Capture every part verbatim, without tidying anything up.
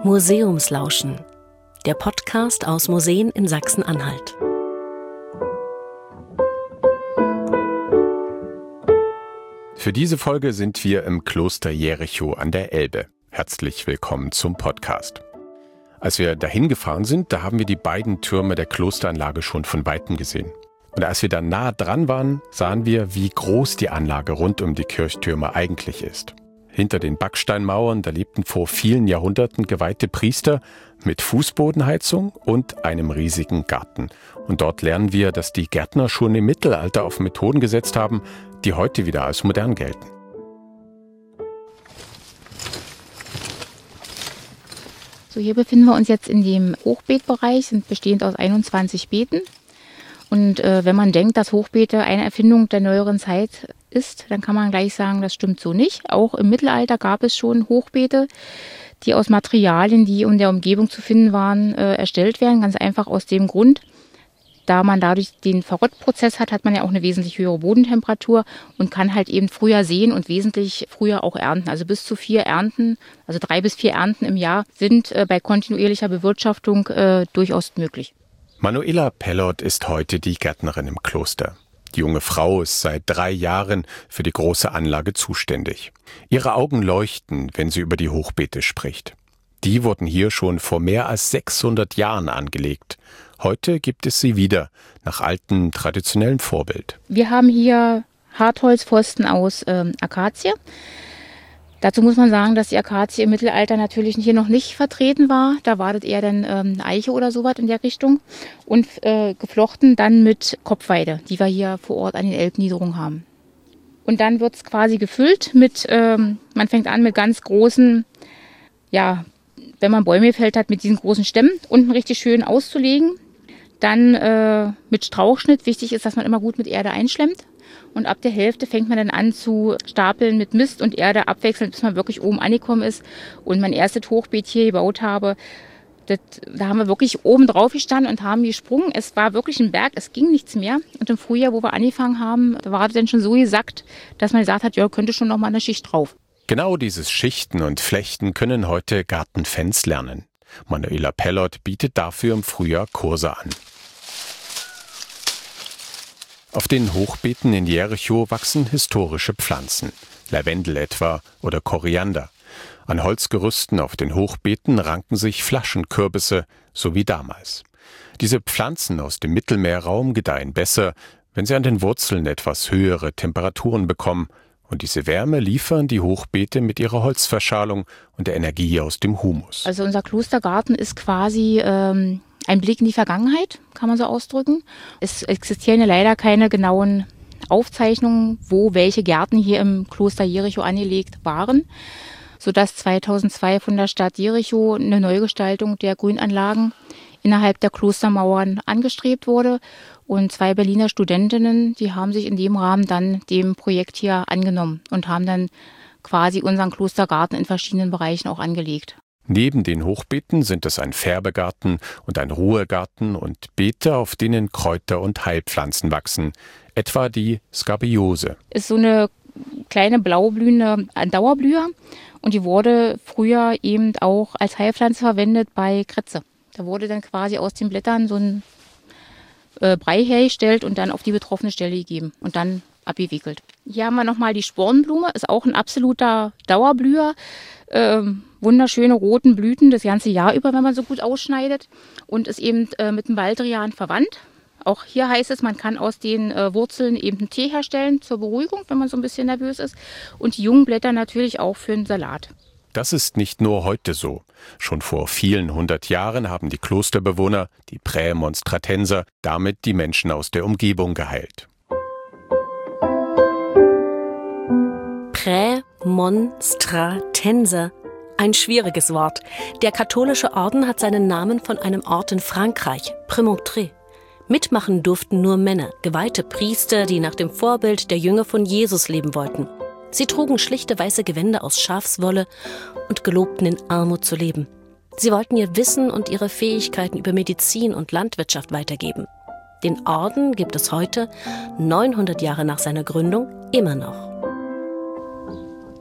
Museumslauschen, der Podcast aus Museen in Sachsen-Anhalt. Für diese Folge sind wir im Kloster Jerichow an der Elbe. Herzlich willkommen zum Podcast. Als wir dahin gefahren sind, da haben wir die beiden Türme der Klosteranlage schon von Weitem gesehen. Und als wir dann nah dran waren, sahen wir, wie groß die Anlage rund um die Kirchtürme eigentlich ist. Hinter den Backsteinmauern, da lebten vor vielen Jahrhunderten geweihte Priester mit Fußbodenheizung und einem riesigen Garten. Und dort lernen wir, dass die Gärtner schon im Mittelalter auf Methoden gesetzt haben, die heute wieder als modern gelten. So, hier befinden wir uns jetzt in dem Hochbeetbereich, sind bestehend aus einundzwanzig Beeten. Und äh, wenn man denkt, dass Hochbeete eine Erfindung der neueren Zeit ist, dann kann man gleich sagen, das stimmt so nicht. Auch im Mittelalter gab es schon Hochbeete, die aus Materialien, die in der Umgebung zu finden waren, äh, erstellt werden. Ganz einfach aus dem Grund, da man dadurch den Verrottprozess hat, hat man ja auch eine wesentlich höhere Bodentemperatur und kann halt eben früher säen und wesentlich früher auch ernten. Also bis zu vier Ernten, also drei bis vier Ernten im Jahr sind äh, bei kontinuierlicher Bewirtschaftung äh, durchaus möglich. Manuela Pellot ist heute die Gärtnerin im Kloster. Die junge Frau ist seit drei Jahren für die große Anlage zuständig. Ihre Augen leuchten, wenn sie über die Hochbeete spricht. Die wurden hier schon vor mehr als sechshundert Jahren angelegt. Heute gibt es sie wieder, nach altem traditionellem Vorbild. Wir haben hier Hartholzpfosten aus ähm, Akazie. Dazu muss man sagen, dass die Akazie im Mittelalter natürlich hier noch nicht vertreten war. Da war das eher dann ähm, Eiche oder sowas in der Richtung. Und äh, geflochten dann mit Kopfweide, die wir hier vor Ort an den Elbniederungen haben. Und dann wird es quasi gefüllt mit, ähm, man fängt an mit ganz großen, ja, wenn man Bäume gefällt hat, mit diesen großen Stämmen unten richtig schön auszulegen. Dann äh, mit Strauchschnitt. Wichtig ist, dass man immer gut mit Erde einschlemmt. Und ab der Hälfte fängt man dann an zu stapeln mit Mist und Erde abwechselnd, bis man wirklich oben angekommen ist. Und mein erstes Hochbeet hier gebaut habe, das, da haben wir wirklich oben drauf gestanden und haben gesprungen. Es war wirklich ein Berg, es ging nichts mehr. Und im Frühjahr, wo wir angefangen haben, da war das dann schon so gesackt, dass man gesagt hat, ja, könnte schon noch mal eine Schicht drauf. Genau dieses Schichten und Flechten können heute Gartenfans lernen. Manuela Pellot bietet dafür im Frühjahr Kurse an. Auf den Hochbeeten in Jerichow wachsen historische Pflanzen, Lavendel etwa oder Koriander. An Holzgerüsten auf den Hochbeeten ranken sich Flaschenkürbisse, so wie damals. Diese Pflanzen aus dem Mittelmeerraum gedeihen besser, wenn sie an den Wurzeln etwas höhere Temperaturen bekommen. Und diese Wärme liefern die Hochbeete mit ihrer Holzverschalung und der Energie aus dem Humus. Also unser Klostergarten ist quasi ähm, ein Blick in die Vergangenheit, kann man so ausdrücken. Es existieren ja leider keine genauen Aufzeichnungen, wo welche Gärten hier im Kloster Jerichow angelegt waren, sodass zweitausendzwei von der Stadt Jerichow eine Neugestaltung der Grünanlagen innerhalb der Klostermauern angestrebt wurde. Und zwei Berliner Studentinnen, die haben sich in dem Rahmen dann dem Projekt hier angenommen und haben dann quasi unseren Klostergarten in verschiedenen Bereichen auch angelegt. Neben den Hochbeeten sind es ein Färbegarten und ein Ruhegarten und Beete, auf denen Kräuter und Heilpflanzen wachsen, etwa die Skarbiose. Ist so eine kleine blaublühende Dauerblüher und die wurde früher eben auch als Heilpflanze verwendet bei Krätze. Da wurde dann quasi aus den Blättern so ein äh, Brei hergestellt und dann auf die betroffene Stelle gegeben und dann abgewickelt. Hier haben wir nochmal die Spornblume, ist auch ein absoluter Dauerblüher. Ähm, wunderschöne roten Blüten das ganze Jahr über, wenn man so gut ausschneidet und ist eben äh, mit dem Baldrian verwandt. Auch hier heißt es, man kann aus den äh, Wurzeln eben einen Tee herstellen zur Beruhigung, wenn man so ein bisschen nervös ist. Und die jungen Blätter natürlich auch für einen Salat. Das ist nicht nur heute so. Schon vor vielen hundert Jahren haben die Klosterbewohner, die Prämonstratenser, damit die Menschen aus der Umgebung geheilt. Prämonstratenser. Ein schwieriges Wort. Der katholische Orden hat seinen Namen von einem Ort in Frankreich, Prémontré. Mitmachen durften nur Männer, geweihte Priester, die nach dem Vorbild der Jünger von Jesus leben wollten. Sie trugen schlichte weiße Gewänder aus Schafswolle und gelobten in Armut zu leben. Sie wollten ihr Wissen und ihre Fähigkeiten über Medizin und Landwirtschaft weitergeben. Den Orden gibt es heute, neunhundert Jahre nach seiner Gründung, immer noch.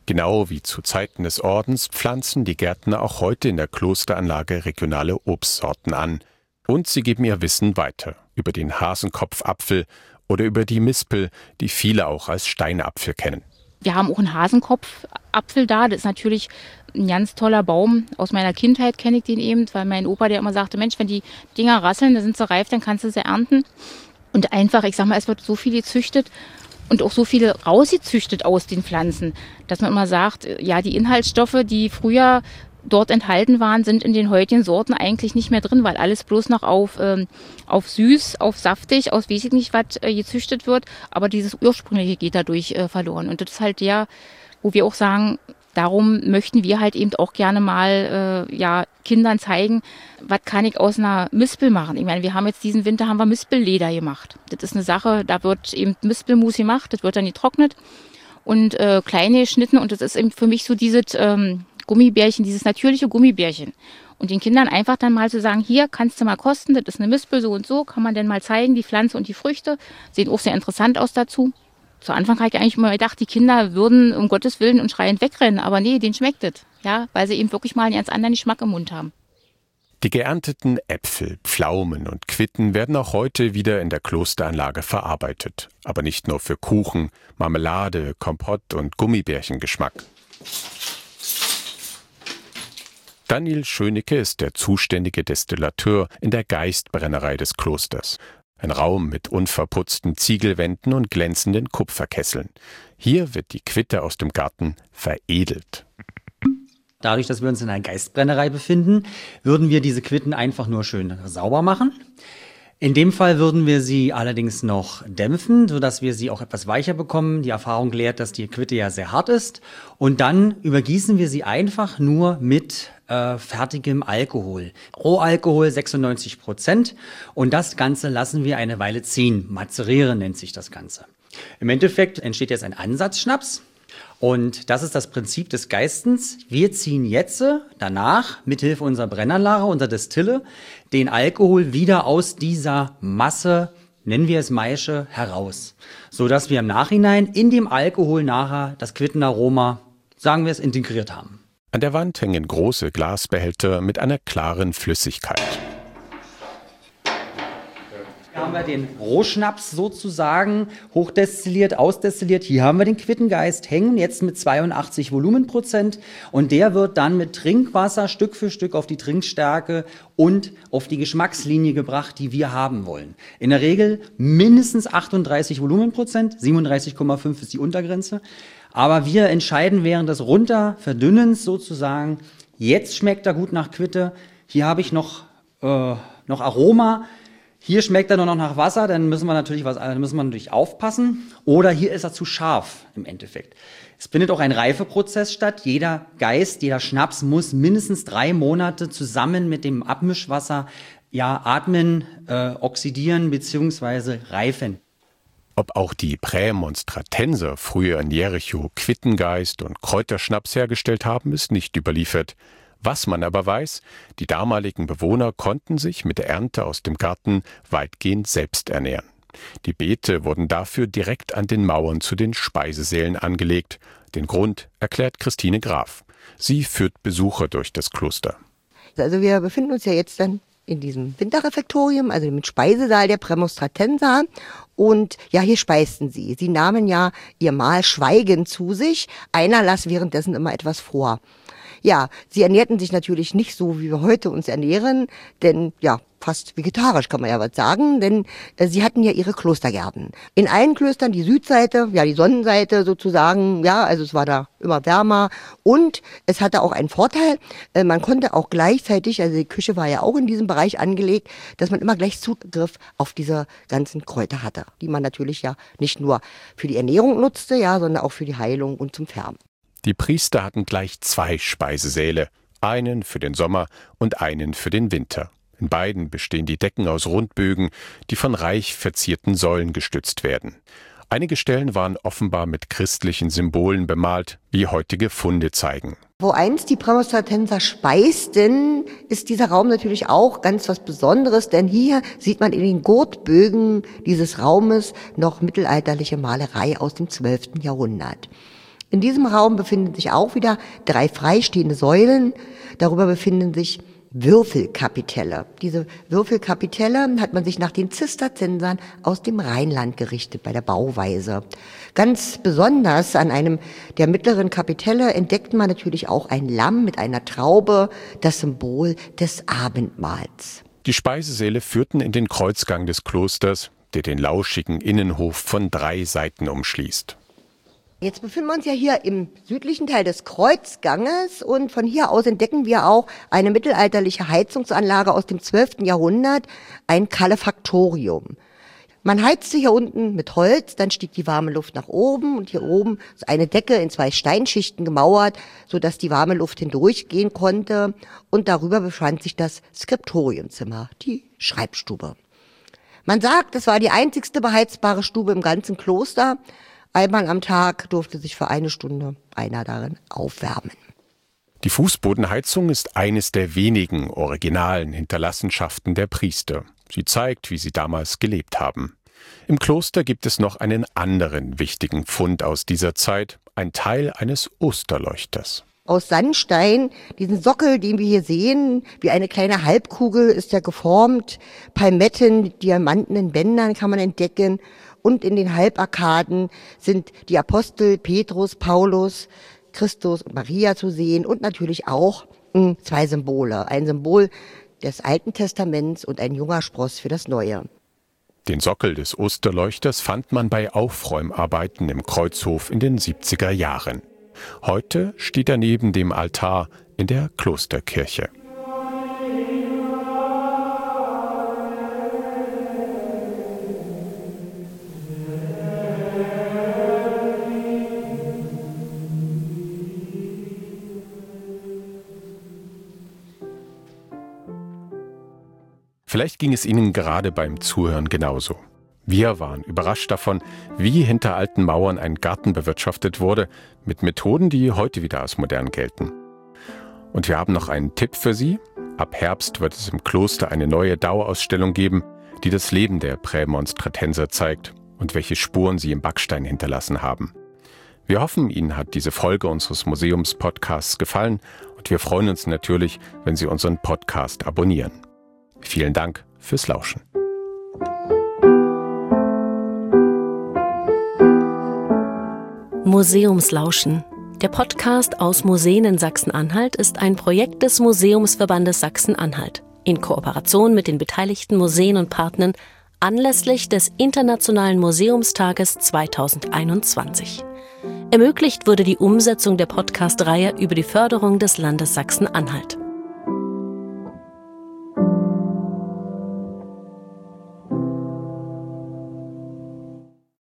Genau wie zu Zeiten des Ordens pflanzen die Gärtner auch heute in der Klosteranlage regionale Obstsorten an. Und sie geben ihr Wissen weiter über den Hasenkopfapfel oder über die Mispel, die viele auch als Steinapfel kennen. Wir haben auch einen Hasenkopfapfel da. Das ist natürlich ein ganz toller Baum. Aus meiner Kindheit kenne ich den eben, weil mein Opa, der immer sagte, Mensch, wenn die Dinger rasseln, dann sind sie reif, dann kannst du sie ernten. Und einfach, ich sag mal, es wird so viel gezüchtet und auch so viel rausgezüchtet aus den Pflanzen, dass man immer sagt, ja, die Inhaltsstoffe, die früher dort enthalten waren, sind in den heutigen Sorten eigentlich nicht mehr drin, weil alles bloß noch auf, ähm, auf süß, auf saftig, aus weiß ich nicht was äh, gezüchtet wird. Aber dieses Ursprüngliche geht dadurch äh, verloren. Und das ist halt der, wo wir auch sagen, darum möchten wir halt eben auch gerne mal äh, ja, Kindern zeigen, was kann ich aus einer Mispel machen. Ich meine, wir haben jetzt diesen Winter haben wir Mispelleder gemacht. Das ist eine Sache, da wird eben Mispelmus gemacht, das wird dann getrocknet und äh, kleine geschnitten. Und das ist eben für mich so dieses ähm, Gummibärchen, dieses natürliche Gummibärchen. Und den Kindern einfach dann mal zu sagen, hier kannst du mal kosten, das ist eine Mispel so und so, kann man denn mal zeigen, die Pflanze und die Früchte, sehen auch sehr interessant aus dazu. Zu Anfang habe ich eigentlich immer gedacht, die Kinder würden um Gottes Willen und schreiend wegrennen, aber nee, denen schmeckt es, ja, weil sie eben wirklich mal einen ganz anderen Geschmack im Mund haben. Die geernteten Äpfel, Pflaumen und Quitten werden auch heute wieder in der Klosteranlage verarbeitet. Aber nicht nur für Kuchen, Marmelade, Kompott und Gummibärchengeschmack. Daniel Schönecke ist der zuständige Destillateur in der Geist-Brennerei des Klosters. Ein Raum mit unverputzten Ziegelwänden und glänzenden Kupferkesseln. Hier wird die Quitte aus dem Garten veredelt. Dadurch, dass wir uns in einer Geistbrennerei befinden, würden wir diese Quitten einfach nur schön sauber machen. In dem Fall würden wir sie allerdings noch dämpfen, sodass wir sie auch etwas weicher bekommen. Die Erfahrung lehrt, dass die Quitte ja sehr hart ist. Und dann übergießen wir sie einfach nur mit äh, fertigem Alkohol. Rohalkohol sechsundneunzig Prozent. Und das Ganze lassen wir eine Weile ziehen. Mazerieren nennt sich das Ganze. Im Endeffekt entsteht jetzt ein Ansatzschnaps. Und das ist das Prinzip des Geistens. Wir ziehen jetzt danach mithilfe unserer Brennanlage, unserer Destille, den Alkohol wieder aus dieser Masse, nennen wir es Maische, heraus. Sodass wir im Nachhinein in dem Alkohol nachher das Quittenaroma, sagen wir es, integriert haben. An der Wand hängen große Glasbehälter mit einer klaren Flüssigkeit. Hier haben wir den Rohschnaps sozusagen hochdestilliert, ausdestilliert. Hier haben wir den Quittengeist hängen, jetzt mit zweiundachtzig Volumenprozent. Und der wird dann mit Trinkwasser Stück für Stück auf die Trinkstärke und auf die Geschmackslinie gebracht, die wir haben wollen. In der Regel mindestens achtunddreißig Volumenprozent, siebenunddreißig Komma fünf ist die Untergrenze. Aber wir entscheiden während des Runterverdünnens sozusagen, jetzt schmeckt er gut nach Quitte, hier habe ich noch, äh, noch Aroma. Hier schmeckt er nur noch nach Wasser, dann müssen wir natürlich was, dann müssen wir natürlich aufpassen. Oder hier ist er zu scharf im Endeffekt. Es findet auch ein Reifeprozess statt. Jeder Geist, jeder Schnaps muss mindestens drei Monate zusammen mit dem Abmischwasser ja atmen, äh, oxidieren bzw. reifen. Ob auch die Prämonstratenser früher in Jericho Quittengeist und Kräuterschnaps hergestellt haben, ist nicht überliefert. Was man aber weiß, die damaligen Bewohner konnten sich mit der Ernte aus dem Garten weitgehend selbst ernähren. Die Beete wurden dafür direkt an den Mauern zu den Speisesälen angelegt. Den Grund erklärt Christine Graf. Sie führt Besucher durch das Kloster. Also wir befinden uns ja jetzt dann in diesem Winterrefektorium, also dem Speisesaal der Prämonstratenser. Und ja, hier speisten sie. Sie nahmen ja ihr Mahl schweigend zu sich. Einer las währenddessen immer etwas vor. Ja, sie ernährten sich natürlich nicht so, wie wir heute uns ernähren, denn ja, fast vegetarisch kann man ja was sagen, denn äh, sie hatten ja ihre Klostergärten. In allen Klöstern die Südseite, ja die Sonnenseite sozusagen, ja, also es war da immer wärmer und es hatte auch einen Vorteil, äh, man konnte auch gleichzeitig, also die Küche war ja auch in diesem Bereich angelegt, dass man immer gleich Zugriff auf diese ganzen Kräuter hatte, die man natürlich ja nicht nur für die Ernährung nutzte, ja, sondern auch für die Heilung und zum Färben. Die Priester hatten gleich zwei Speisesäle, einen für den Sommer und einen für den Winter. In beiden bestehen die Decken aus Rundbögen, die von reich verzierten Säulen gestützt werden. Einige Stellen waren offenbar mit christlichen Symbolen bemalt, wie heutige Funde zeigen. Wo einst die Prämonstratenser speisten, ist dieser Raum natürlich auch ganz was Besonderes, denn hier sieht man in den Gurtbögen dieses Raumes noch mittelalterliche Malerei aus dem zwölften Jahrhundert. In diesem Raum befinden sich auch wieder drei freistehende Säulen. Darüber befinden sich Würfelkapitelle. Diese Würfelkapitelle hat man sich nach den Zisterziensern aus dem Rheinland gerichtet bei der Bauweise. Ganz besonders an einem der mittleren Kapitelle entdeckt man natürlich auch ein Lamm mit einer Traube, das Symbol des Abendmahls. Die Speisesäle führten in den Kreuzgang des Klosters, der den lauschigen Innenhof von drei Seiten umschließt. Jetzt befinden wir uns ja hier im südlichen Teil des Kreuzganges und von hier aus entdecken wir auch eine mittelalterliche Heizungsanlage aus dem zwölften Jahrhundert, ein Kalefaktorium. Man heizte hier unten mit Holz, dann stieg die warme Luft nach oben und hier oben ist eine Decke in zwei Steinschichten gemauert, sodass die warme Luft hindurchgehen konnte und darüber befand sich das Skriptoriumzimmer, die Schreibstube. Man sagt, es war die einzigste beheizbare Stube im ganzen Kloster. Einmal am Tag durfte sich für eine Stunde einer darin aufwärmen. Die Fußbodenheizung ist eines der wenigen originalen Hinterlassenschaften der Priester. Sie zeigt, wie sie damals gelebt haben. Im Kloster gibt es noch einen anderen wichtigen Fund aus dieser Zeit, ein Teil eines Osterleuchters. Aus Sandstein, diesen Sockel, den wir hier sehen, wie eine kleine Halbkugel ist er geformt. Palmetten, Diamanten in Bändern kann man entdecken. Und in den Halbarkaden sind die Apostel Petrus, Paulus, Christus und Maria zu sehen und natürlich auch mh, zwei Symbole. Ein Symbol des Alten Testaments und ein junger Spross für das Neue. Den Sockel des Osterleuchters fand man bei Aufräumarbeiten im Kreuzhof in den siebziger Jahren. Heute steht er neben dem Altar in der Klosterkirche. Vielleicht ging es Ihnen gerade beim Zuhören genauso. Wir waren überrascht davon, wie hinter alten Mauern ein Garten bewirtschaftet wurde, mit Methoden, die heute wieder als modern gelten. Und wir haben noch einen Tipp für Sie. Ab Herbst wird es im Kloster eine neue Dauerausstellung geben, die das Leben der Prämonstratenser zeigt und welche Spuren sie im Backstein hinterlassen haben. Wir hoffen, Ihnen hat diese Folge unseres Museums-Podcasts gefallen und wir freuen uns natürlich, wenn Sie unseren Podcast abonnieren. Vielen Dank fürs Lauschen. Museumslauschen. Der Podcast aus Museen in Sachsen-Anhalt ist ein Projekt des Museumsverbandes Sachsen-Anhalt in Kooperation mit den beteiligten Museen und Partnern anlässlich des Internationalen Museumstages zweitausendeinundzwanzig. Ermöglicht wurde die Umsetzung der Podcast-Reihe über die Förderung des Landes Sachsen-Anhalt.